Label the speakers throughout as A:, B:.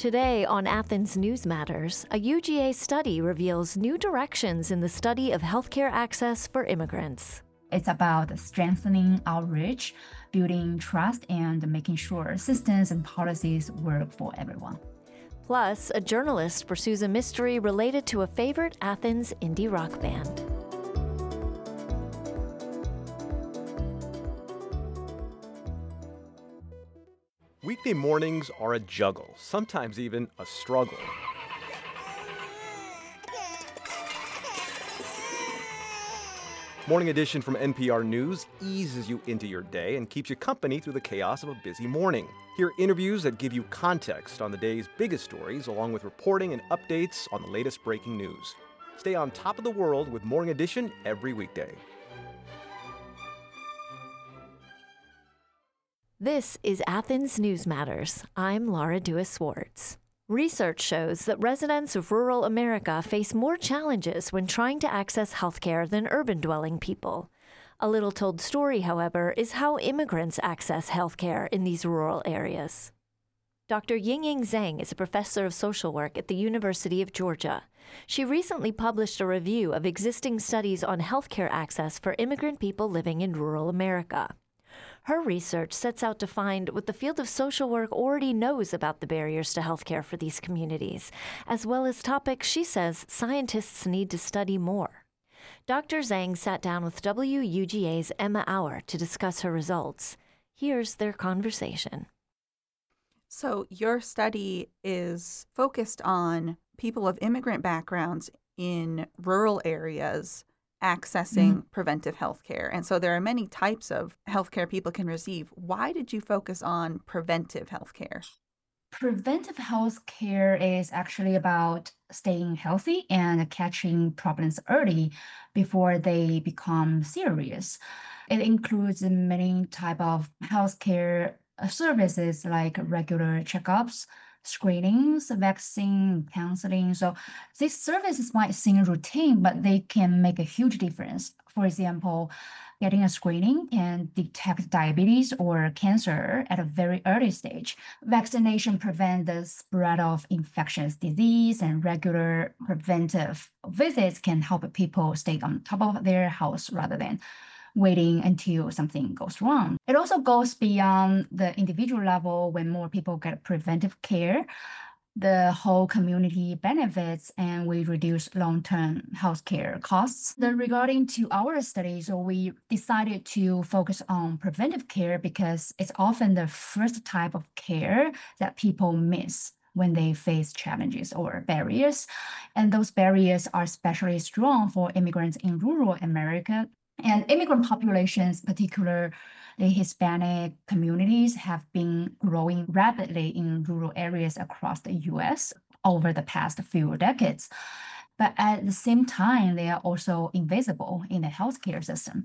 A: Today on Athens News Matters, a UGA study reveals new directions in the study of healthcare access for immigrants.
B: It's about strengthening outreach, building trust, and making sure systems and policies work for everyone.
A: Plus, a journalist pursues a mystery related to a favorite Athens indie rock band.
C: Weekday mornings are a juggle, sometimes even a struggle. Morning Edition from NPR News eases you into your day and keeps you company through the chaos of a busy morning. Hear interviews that give you context on the day's biggest stories, along with reporting and updates on the latest breaking news. Stay on top of the world with Morning Edition every weekday.
A: This is Athens News Matters. I'm Laura Duas-Swartz. Research shows that residents of rural America face more challenges when trying to access healthcare than urban-dwelling people. A little-told story, however, is how immigrants access healthcare in these rural areas. Dr. Yingying Zhang is a professor of social work at the University of Georgia. She recently published a review of existing studies on healthcare access for immigrant people living in rural America. Her research sets out to find what the field of social work already knows about the barriers to healthcare for these communities, as well as topics she says scientists need to study more. Dr. Zhang sat down with WUGA's Emma Auer to discuss her results. Here's their conversation.
D: So your study is focused on people of immigrant backgrounds in rural areas accessing preventive health care. And so there are many types of health care people can receive. Why did you focus on preventive health care?
B: Preventive health care is actually about staying healthy and catching problems early before they become serious. It includes many type of healthcare services like regular checkups, screenings, vaccine, counseling. So these services might seem routine, but they can make a huge difference. For example, getting a screening can detect diabetes or cancer at a very early stage. Vaccination prevents the spread of infectious disease, and regular preventive visits can help people stay on top of their health rather than waiting until something goes wrong. It also goes beyond the individual level. When more people get preventive care, the whole community benefits and we reduce long-term healthcare costs. Regarding to our study, so we decided to focus on preventive care because it's often the first type of care that people miss when they face challenges or barriers. And those barriers are especially strong for immigrants in rural America. And immigrant populations, particularly Hispanic communities, have been growing rapidly in rural areas across the U.S. over the past few decades. But at the same time, they are also invisible in the healthcare system.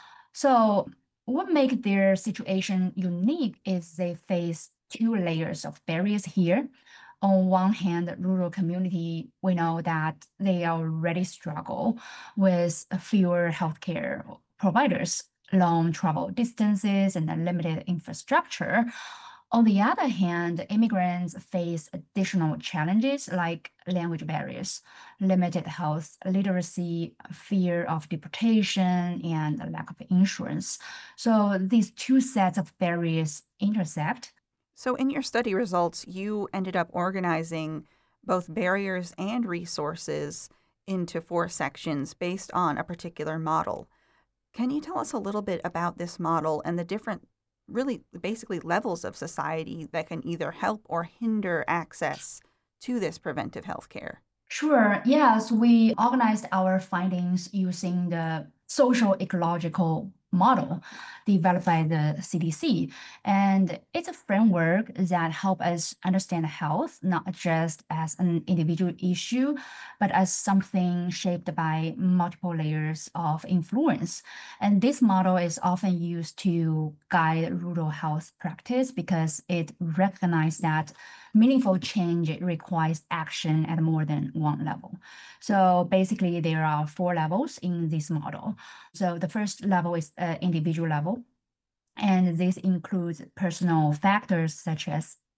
B: So what makes their situation unique is they face two layers of barriers here. On one hand, the rural community, we know that they already struggle with fewer healthcare providers, long travel distances, and a limited infrastructure. On the other hand, immigrants face additional challenges like language barriers, limited health literacy, fear of deportation, and a lack of insurance. So these two sets of barriers intersect.
D: So in your study results, you ended up organizing both barriers and resources into 4 sections based on a particular model. Can you tell us a little bit about this model and the different, really basically levels of society that can either help or hinder access to this preventive health care?
B: Sure. Yes, we organized our findings using the social ecological model developed by the CDC. And it's a framework that helps us understand health, not just as an individual issue, but as something shaped by multiple layers of influence. And this model is often used to guide rural health practice because it recognizes that meaningful change requires action at more than one level. So basically, there are 4 levels in this model. So the first level is individual level, and this includes personal factors such as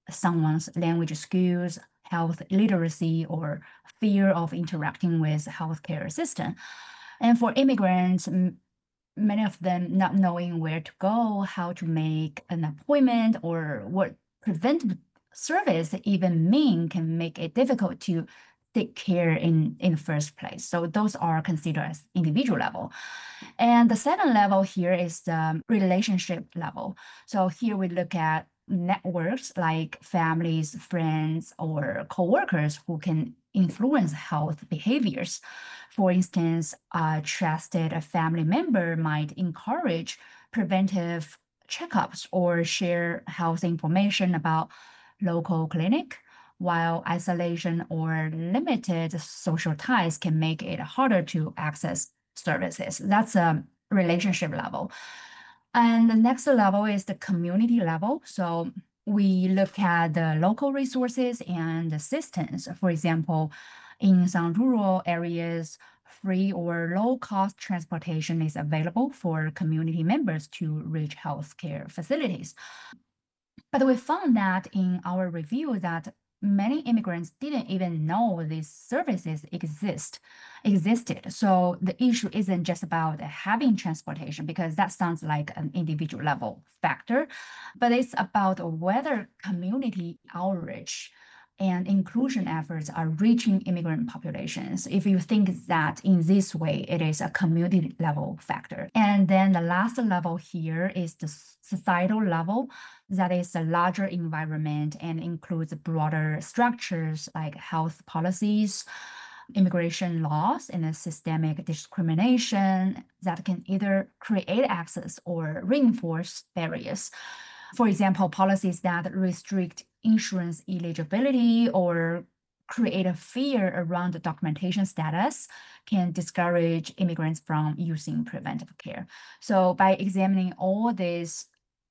B: someone's language skills, health literacy, or fear of interacting with healthcare system. And for immigrants, many of them not knowing where to go, how to make an appointment, or what preventive service even mean can make it difficult to seek care in the first place. So those are considered as individual level. And the second level here is the relationship level. So here we look at networks like families, friends, or coworkers who can influence health behaviors. For instance, a trusted family member might encourage preventive checkups or share health information about local clinic, while isolation or limited social ties can make it harder to access services. That's a relationship level. And the next level is the community level. So we look at the local resources and assistance. For example, in some rural areas, free or low-cost transportation is available for community members to reach healthcare facilities. But we found that in our review that many immigrants didn't even know these services existed. So the issue isn't just about having transportation, because that sounds like an individual level factor, but it's about whether community outreach and inclusion efforts are reaching immigrant populations. If you think that in this way, it is a community level factor. And then the last level here is the societal level. That is a larger environment and includes broader structures like health policies, immigration laws, and systemic discrimination that can either create access or reinforce barriers. For example, policies that restrict insurance eligibility or create a fear around the documentation status can discourage immigrants from using preventive care. So by examining all these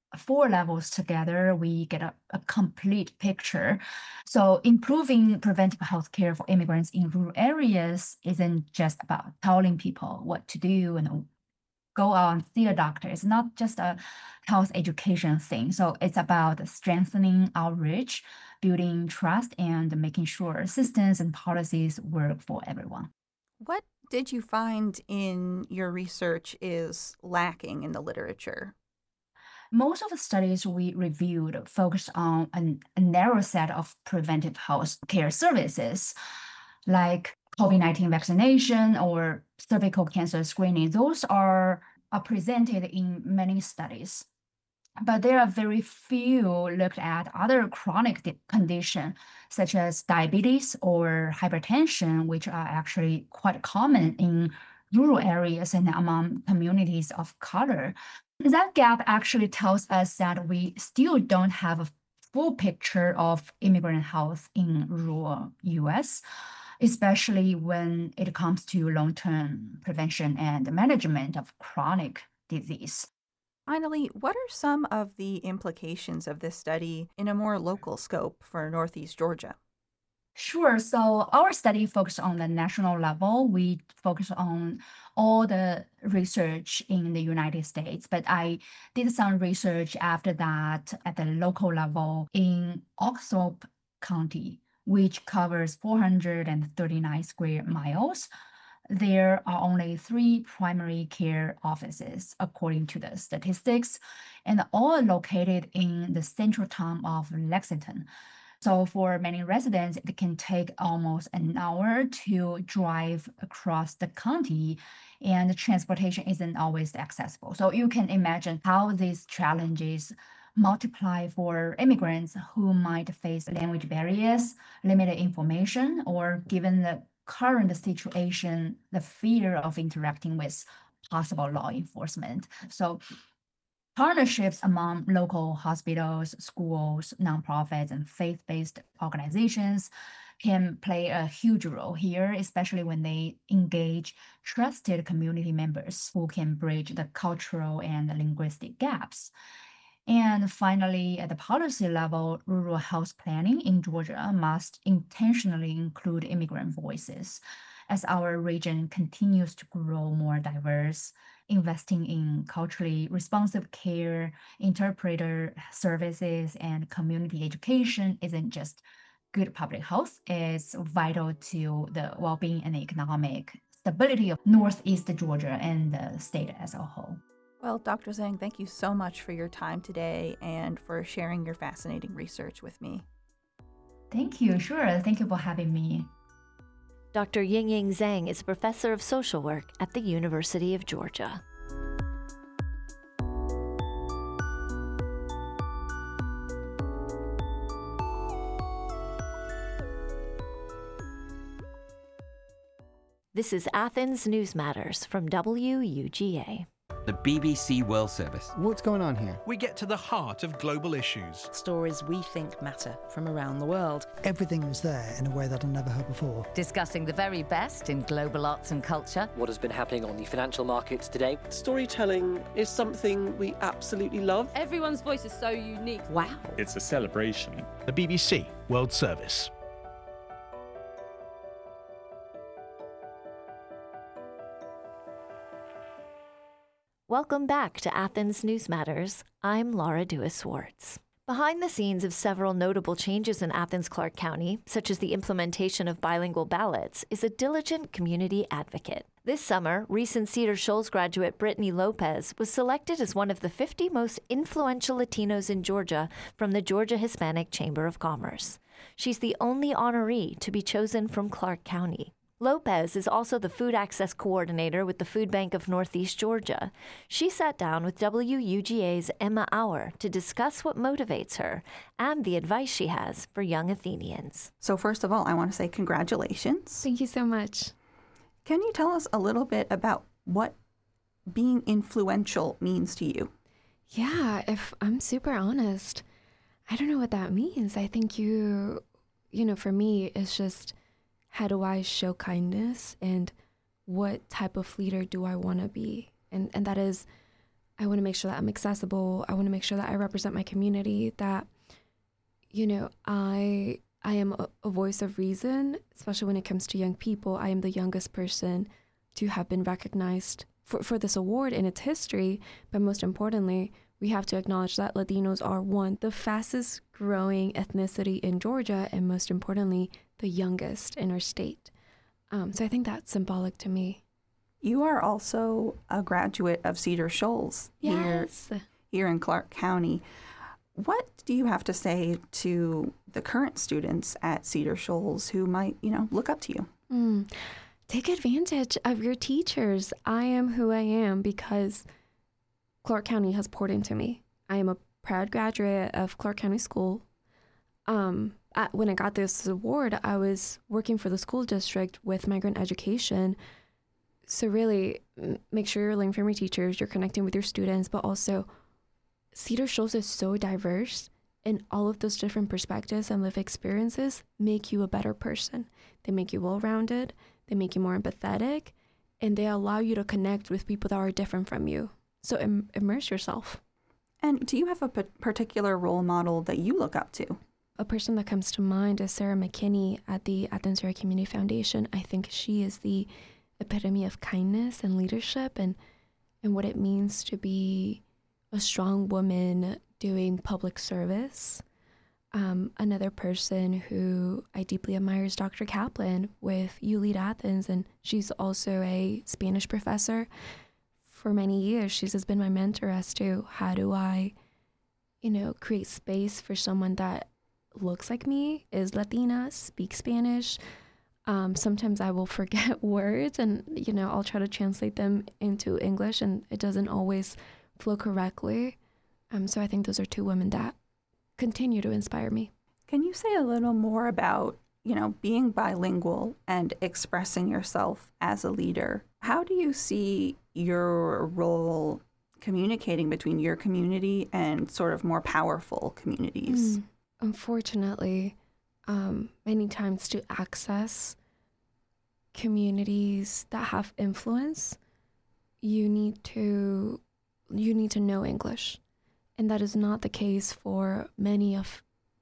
B: 4 levels together, we get a complete picture. So improving preventive health care for immigrants in rural areas isn't just about telling people what to do and go out and see a doctor. It's not just a health education thing. So it's about strengthening outreach, building trust, and making sure systems and policies work for everyone.
D: What did you find in your research is lacking in the literature?
B: Most of the studies we reviewed focused on a narrow set of preventive health care services, like COVID-19 vaccination or cervical cancer screening. Those are presented in many studies. But there are very few looked at other chronic conditions such as diabetes or hypertension, which are actually quite common in rural areas and among communities of color. That gap actually tells us that we still don't have a full picture of immigrant health in rural US, especially when it comes to long-term prevention and management of chronic disease.
D: Finally, what are some of the implications of this study in a more local scope for Northeast Georgia?
B: Sure. So our study focused on the national level. We focused on all the research in the United States, but I did some research after that at the local level in Oglethorpe County, which covers 439 square miles. There are only 3 primary care offices, according to the statistics, and all located in the central town of Lexington. So for many residents, it can take almost an hour to drive across the county, and transportation isn't always accessible. So you can imagine how these challenges multiply for immigrants who might face language barriers, limited information, or given the current situation, the fear of interacting with possible law enforcement. So partnerships among local hospitals, schools, nonprofits, and faith-based organizations can play a huge role here, especially when they engage trusted community members who can bridge the cultural and linguistic gaps. And finally, at the policy level, rural health planning in Georgia must intentionally include immigrant voices. As our region continues to grow more diverse, investing in culturally responsive care, interpreter services, and community education isn't just good public health, it's vital to the well-being and economic stability of Northeast Georgia and the state as a whole.
D: Well, Dr. Zhang, thank you so much for your time today and for sharing your fascinating research with me.
B: Thank you. Sure. Thank you for having me.
A: Dr. Yingying Zhang is a professor of social work at the University of Georgia. This is Athens News Matters from WUGA.
E: The BBC World Service.
F: What's going on here?
G: We get to the heart of global issues.
H: Stories we think matter from around the world.
F: Everything was there in a way that I'd never heard before.
H: Discussing the very best in global arts and culture.
I: What has been happening on the financial markets today.
J: Storytelling is something we absolutely love.
K: Everyone's voice is so unique.
H: Wow.
L: It's a celebration.
G: The BBC World Service.
A: Welcome back to Athens News Matters. I'm Laura Duas-Swartz. Behind the scenes of several notable changes in Athens-Clarke County, such as the implementation of bilingual ballots, is a diligent community advocate. This summer, recent Cedar Shoals graduate Brittany Lopez was selected as one of the 50 most influential Latinos in Georgia from the Georgia Hispanic Chamber of Commerce. She's the only honoree to be chosen from Clarke County. Lopez is also the food access coordinator with the Food Bank of Northeast Georgia. She sat down with WUGA's Emma Auer to discuss what motivates her and the advice she has for young Athenians.
D: So first of all, I want to say congratulations.
K: Thank you so much.
D: Can you tell us a little bit about what being influential means to you?
K: Yeah, if I'm super honest, I don't know what that means. I think for me, it's just, how do I show kindness and what type of leader do I want to be? And that is, I want to make sure that I'm accessible. I want to make sure that I represent my community, that, I am a voice of reason, especially when it comes to young people. I am the youngest person to have been recognized for this award in its history. But most importantly, we have to acknowledge that Latinos are the fastest growing ethnicity in Georgia, and most importantly, the youngest in our state. So I think that's symbolic to me.
D: You are also a graduate of Cedar Shoals here in Clarke County. What do you have to say to the current students at Cedar Shoals who might, look up to you?
K: Take advantage of your teachers. I am who I am because Clarke County has poured into me. I am a proud graduate of Clarke County School. When I got this award, I was working for the school district with migrant education. So really, make sure you're learning from your teachers, you're connecting with your students, but also Cedar Shoals is so diverse, and all of those different perspectives and life experiences make you a better person. They make you well-rounded, they make you more empathetic, and they allow you to connect with people that are different from you. So immerse yourself.
D: And do you have a particular role model that you look up to?
K: A person that comes to mind is Sarah McKinney at the Athens Area Community Foundation. I think she is the epitome of kindness and leadership and what it means to be a strong woman doing public service. Another person who I deeply admire is Dr. Kaplan with ULEAD Athens, and she's also a Spanish professor. For many years, she's just been my mentor as to how do I, create space for someone that looks like me, is Latina, speaks Spanish. Sometimes I will forget words and, I'll try to translate them into English and it doesn't always flow correctly. So I think those are two women that continue to inspire me.
D: Can you say a little more about, being bilingual and expressing yourself as a leader? How do you see your role communicating between your community and sort of more powerful communities?
K: Unfortunately, many times to access communities that have influence, you need to know English. And that is not the case for many of,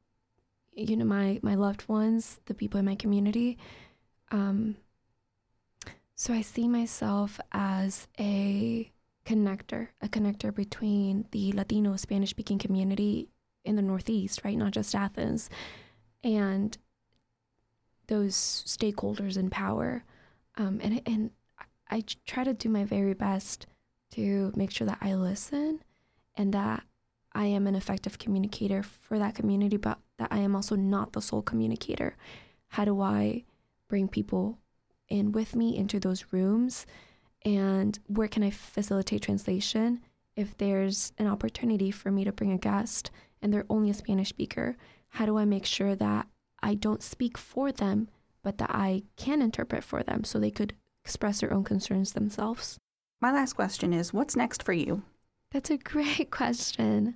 K: my loved ones, the people in my community. So I see myself as a a connector between the Latino Spanish-speaking community in the Northeast, right? Not just Athens, and those stakeholders in power. And I try to do my very best to make sure that I listen and that I am an effective communicator for that community, but that I am also not the sole communicator. How do I bring people in with me into those rooms? And where can I facilitate translation? If there's an opportunity for me to bring a guest and they're only a Spanish speaker, how do I make sure that I don't speak for them, but that I can interpret for them so they could express their own concerns themselves?
D: My last question is, what's next for you?
K: That's a great question.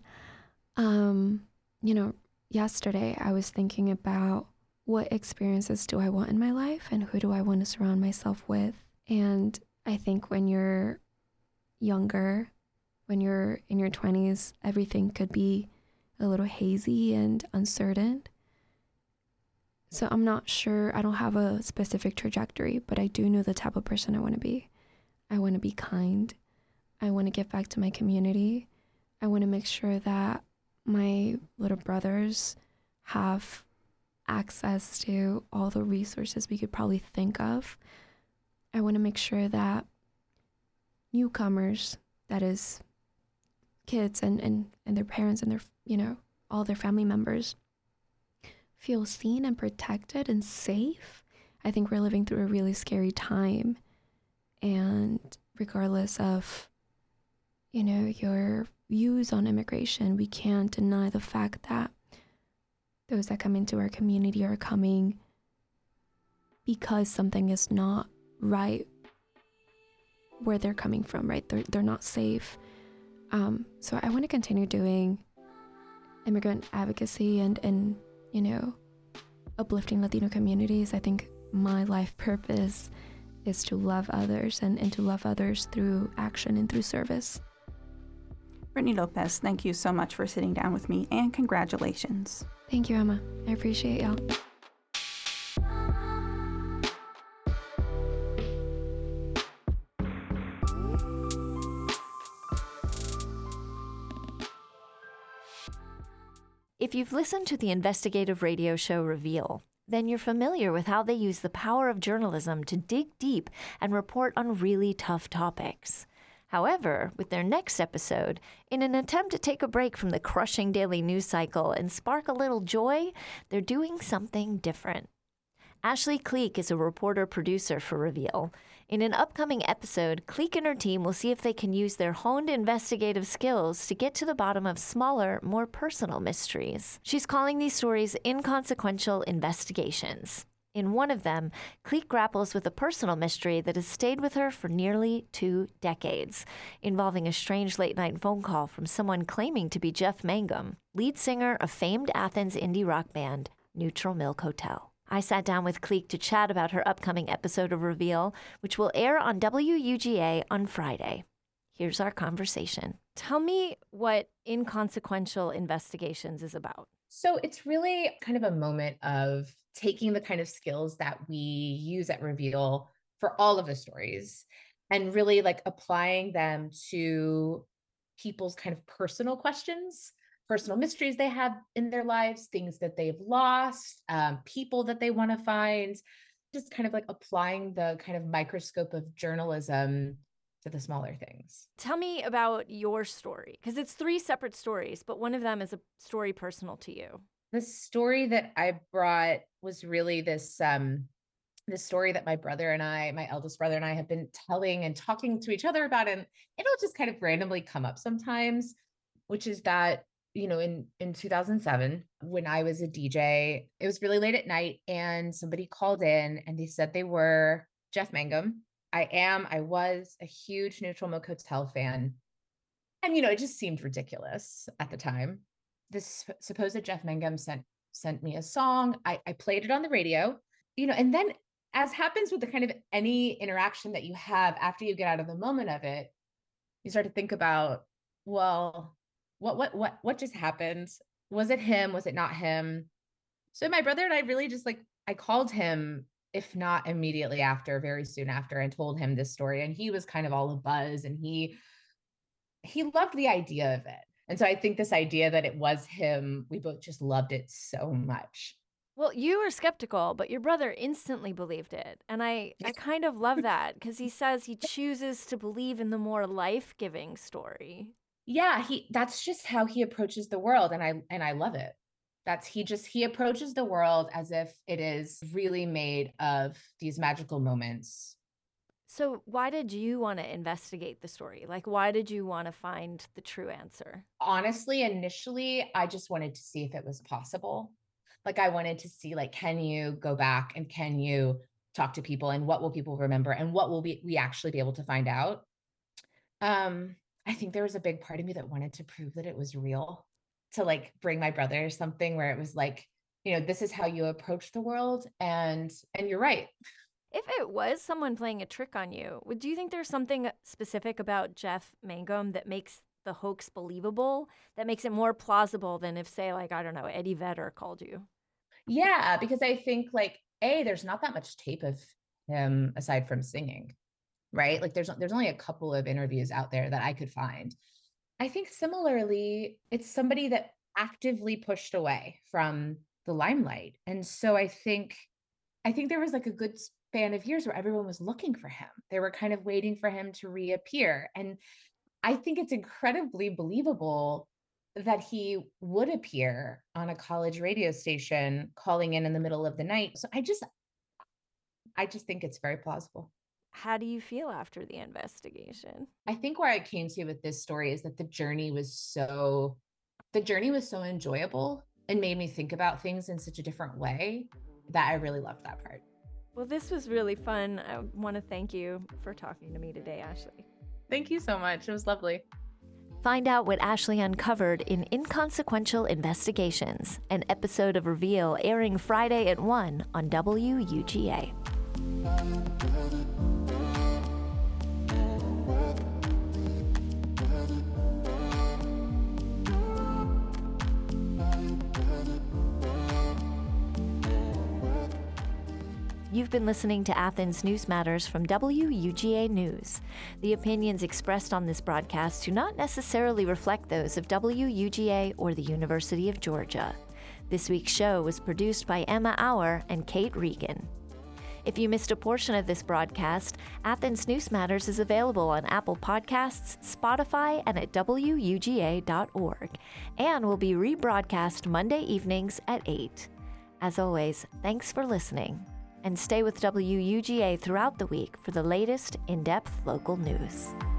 K: Yesterday I was thinking about what experiences do I want in my life and who do I want to surround myself with. And I think when you're younger, when you're in your 20s, everything could be a little hazy and uncertain. So I'm not sure, I don't have a specific trajectory, but I do know the type of person I want to be. I want to be kind. I want to give back to my community. I want to make sure that my little brothers have access to all the resources we could probably think of. I want to make sure that newcomers, that is kids and their parents and their, all their family members, feel seen and protected and safe. I think we're living through a really scary time. And regardless of, your views on immigration, we can't deny the fact that those that come into our community are coming because something is not right where they're coming from, right? They're not safe. So I want to continue doing immigrant advocacy and uplifting Latino communities. I think my life purpose is to love others and to love others through action and through service.
D: Brittany Lopez, thank you so much for sitting down with me, and congratulations.
K: Thank you, Emma. I appreciate y'all.
A: If you've listened to the investigative radio show Reveal, then you're familiar with how they use the power of journalism to dig deep and report on really tough topics. However, with their next episode, in an attempt to take a break from the crushing daily news cycle and spark a little joy, they're doing something different. Ashley Cleek is a reporter-producer for Reveal. In an upcoming episode, Cleek and her team will see if they can use their honed investigative skills to get to the bottom of smaller, more personal mysteries. She's calling these stories inconsequential investigations. In one of them, Cleek grapples with a personal mystery that has stayed with her for nearly 2 decades, involving a strange late-night phone call from someone claiming to be Jeff Mangum, lead singer of famed Athens indie rock band Neutral Milk Hotel. I sat down with Cleek to chat about her upcoming episode of Reveal, which will air on WUGA on Friday. Here's our conversation. Tell me what Inconsequential Investigations is about.
L: So it's really kind of a moment of taking the kind of skills that we use at Reveal for all of the stories and really applying them to people's kind of personal questions, personal mysteries they have in their lives, things that they've lost, people that they want to find, just kind of applying the kind of microscope of journalism to the smaller things.
A: Tell me about your story, because it's 3 separate stories, but one of them is a story personal to you.
L: The story that I brought was really this story that my brother and I, my eldest brother and I, have been telling and talking to each other about, and it'll just kind of randomly come up sometimes, which is that, in 2007, when I was a DJ, it was really late at night and somebody called in and they said they were Jeff Mangum. I was a huge Neutral Milk Hotel fan. And, it just seemed ridiculous at the time. This supposed Jeff Mangum sent me a song. I played it on the radio, and then, as happens with the kind of any interaction that you have after you get out of the moment of it, you start to think about, well, what just happened? Was it him? Was it not him? So my brother and I really just I called him, if not immediately after, very soon after, and told him this story. And he was kind of all abuzz, and he he loved the idea of it. And so I think this idea that it was him, we both just loved it so much.
A: Well, you were skeptical, but your brother instantly believed it. And I kind of love that because he says he chooses to believe in the more life-giving story.
L: Yeah, that's just how he approaches the world. And I love it. He approaches the world as if it is really made of these magical moments.
A: So why did you want to investigate the story? Like, why did you want to find the true answer?
L: Honestly, initially, I just wanted to see if it was possible. Like, I wanted to see, like, can you go back and can you talk to people and what will people remember and what will we actually be able to find out? I think there was a big part of me that wanted to prove that it was real, to like bring my brother something where it was like, this is how you approach the world. And you're right.
A: If it was someone playing a trick on you, do you think there's something specific about Jeff Mangum that makes the hoax believable, that makes it more plausible than if, say, like, I don't know, Eddie Vedder called you?
L: Yeah, because I think like, there's not that much tape of him aside from singing, right? Like there's only a couple of interviews out there that I could find. I think similarly, it's somebody that actively pushed away from the limelight. And so I think there was like a good span of years where everyone was looking for him. They were kind of waiting for him to reappear. And I think it's incredibly believable that he would appear on a college radio station calling in the middle of the night. So I just think it's very plausible.
A: How do you feel after the investigation?
L: I think where I came to with this story is that the journey was so enjoyable and made me think about things in such a different way that I really loved that part.
A: Well, this was really fun. I want to thank you for talking to me today, Ashley.
L: Thank you so much. It was lovely.
A: Find out what Ashley uncovered in Inconsequential Investigations, an episode of Reveal airing Friday at 1 on WUGA. You've been listening to Athens News Matters from WUGA News. The opinions expressed on this broadcast do not necessarily reflect those of WUGA or the University of Georgia. This week's show was produced by Emma Auer and Kate Regan. If you missed a portion of this broadcast, Athens News Matters is available on Apple Podcasts, Spotify, and at WUGA.org, and will be rebroadcast Monday evenings at 8. As always, thanks for listening. And stay with WUGA throughout the week for the latest in-depth local news.